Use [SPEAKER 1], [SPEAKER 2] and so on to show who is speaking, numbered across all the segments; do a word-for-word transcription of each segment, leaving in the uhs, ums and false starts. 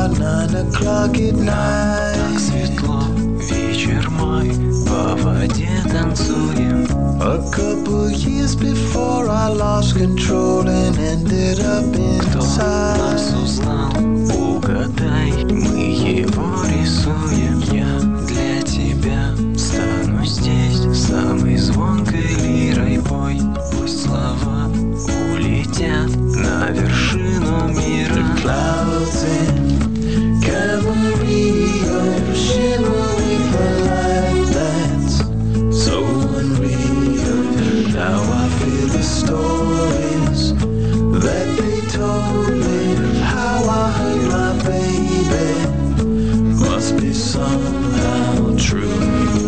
[SPEAKER 1] about nine o'clock at night.
[SPEAKER 2] Так светло, вечер мой, по воде танцуем.
[SPEAKER 1] A couple years before I lost control and ended up
[SPEAKER 2] Кто нас
[SPEAKER 1] inside.
[SPEAKER 2] узнал, угадай, мы его рисуем. Я для тебя стану здесь самой звонкой лирой. Пой, пусть слова улетят на вершину мира.
[SPEAKER 1] The clouds in Camarillo shimmer with a light that's so unreal. Now I feel the stories that they told me of how I hurt my baby must be somehow true.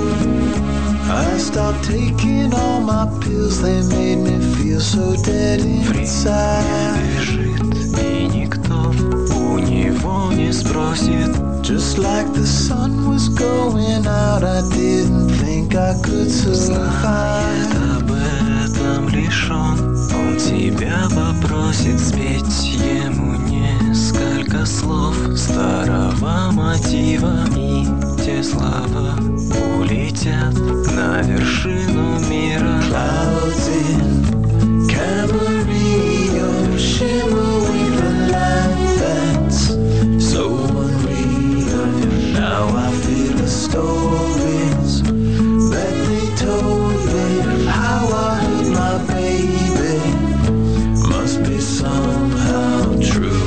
[SPEAKER 1] I stopped taking all my pills, they made me feel so dead inside.
[SPEAKER 2] Бежит, и никто у него не спросит.
[SPEAKER 1] Just like the sun was going out, I didn't think I could survive.
[SPEAKER 2] Об этом лишь он, он тебя попросит спеть ему несколько слов старого мотива. И те слова улетят на вершину мира.
[SPEAKER 1] Clouds in Camarillo shimmer with a light that's so unreal. Now I feel the stories that they told me of how I hurt my baby must be somehow true.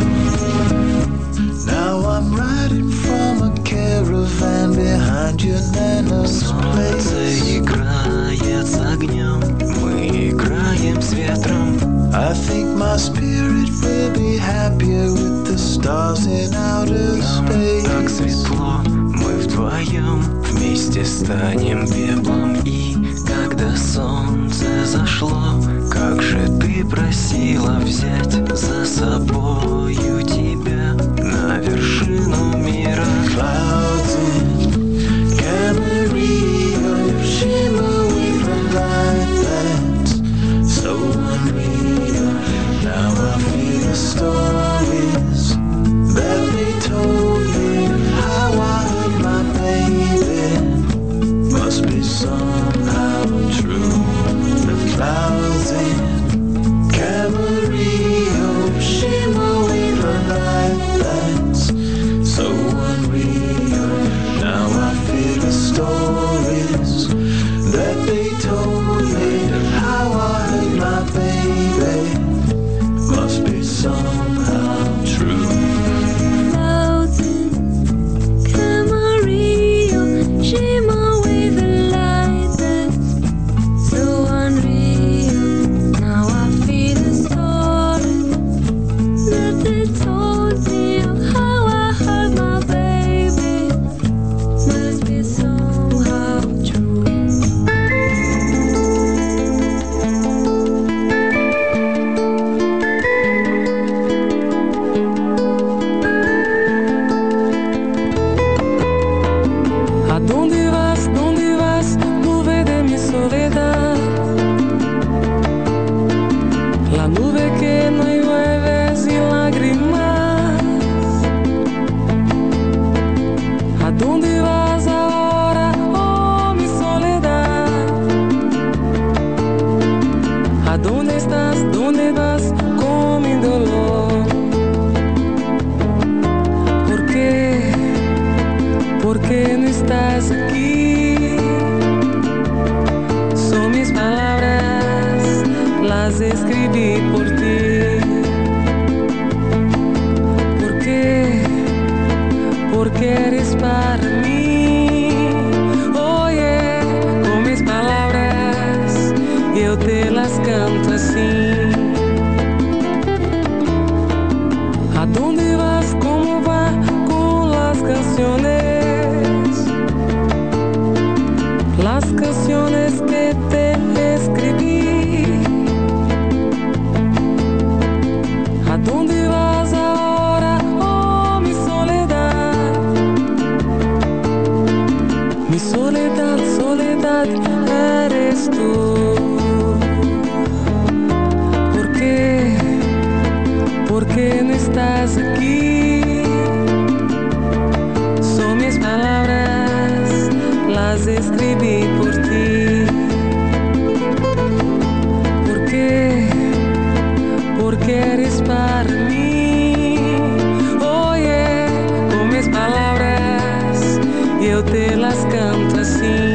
[SPEAKER 1] Now I'm riding from a caravan behind your nana's place.
[SPEAKER 2] Солнце играет с огнем, мы играем с ветром.
[SPEAKER 1] I think my spirit will be happier with the stars in outer
[SPEAKER 2] Нам так
[SPEAKER 1] space.
[SPEAKER 2] светло, мы вдвоем вместе станем пеплом. И когда солнце зашло, как же ты просила взять за собою тебя на вершину мира.
[SPEAKER 1] Clouds in Camarillo shimmer with a light that's so unreal. Now I feel the stories that they told me of how I hurt my baby must be somehow true. The clouds in Camarillo shimmer with a light that's so unreal. Now I feel the stories that they told me of how I hurt my baby must be somehow true.
[SPEAKER 3] Clouds in Camarillo shimmer with a light that's so unreal. Now I feel the story that they told me of how I hurt my baby must be somehow true.
[SPEAKER 4] ¿A dónde vas? ¿Dónde vas? Nube de mi soledad. La nube que no llueve sin lágrimas. ¿A dónde vas ahora? Oh, mi soledad. ¿A dónde estás? ¿Dónde vas con mi dolor? ¿Por qué? ¿Por qué no estás aquí? Son mis palabras, las escribí por ti. ¿Por qué? Porque eres para mí. Oye, con mis palabras yo te las canto así. ¿A dónde vas? ¿Cómo va con las canciones? Las canciones que te escribí. ¿A dónde vas ahora? Oh, mi soledad. Mi soledad, soledad, eres tú. ¿Por qué? ¿Por qué no estás aquí? porque eres para mí. Oye, con mis palabras eu te las canto assim.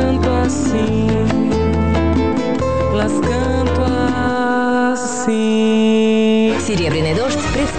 [SPEAKER 4] Las canto assim.